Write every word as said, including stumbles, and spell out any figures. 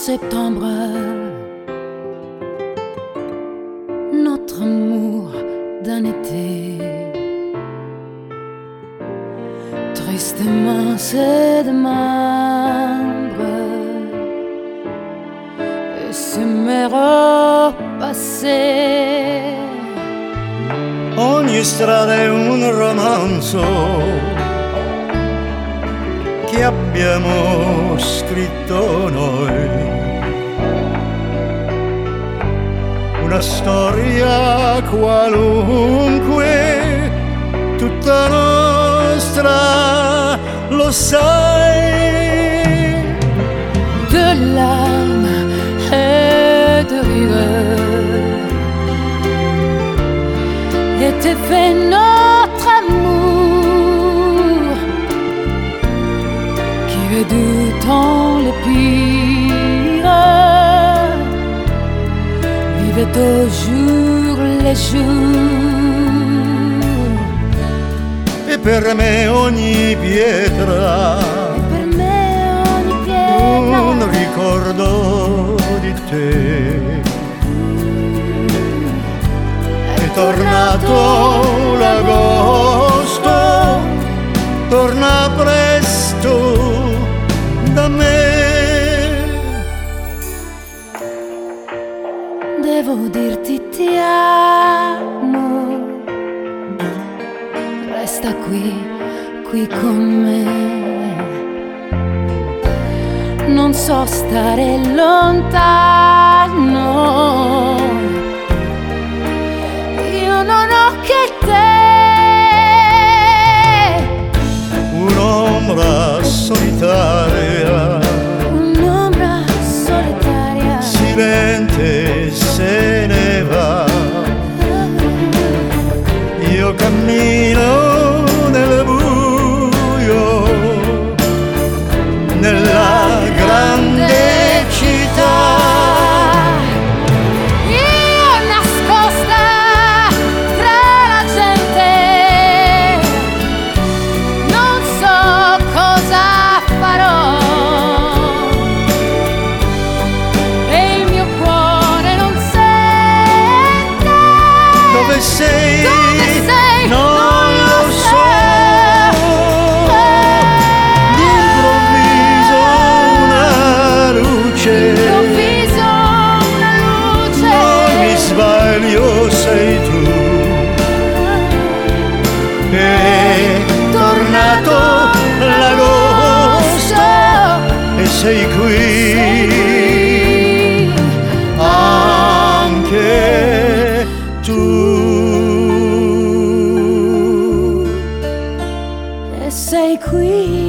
septembre, notre amour d'un été tristement se démembre et se met au passé. Ogni strada è un romanzo che abbiamo scritto noi, una storia qualunque, tutta nostra, lo sai. De larmes et de rigueur était fait notre amour qui redoutant le pire vivait au jour le jour. E per me ogni pietra, E per me ogni pietra un ricordo di te. È tornato l'agosto, torna presto da me. Devo dirti ti amo, resta qui, qui con me. Non so stare lontano, io non ho che te. Un'ombra solitaria, Un'ombra solitaria silente se ne va. Io cammino nel buio, nella grande città. io nascosta tra la gente, non so cosa farò e il mio cuore non sente. Dove sei? Dove sei? Non lo so. D'improvviso una luce, Improvviso una luce, non mi sbaglio, sei tu. È tornato l'agosto e sei qui. Anche tu. e sei qui.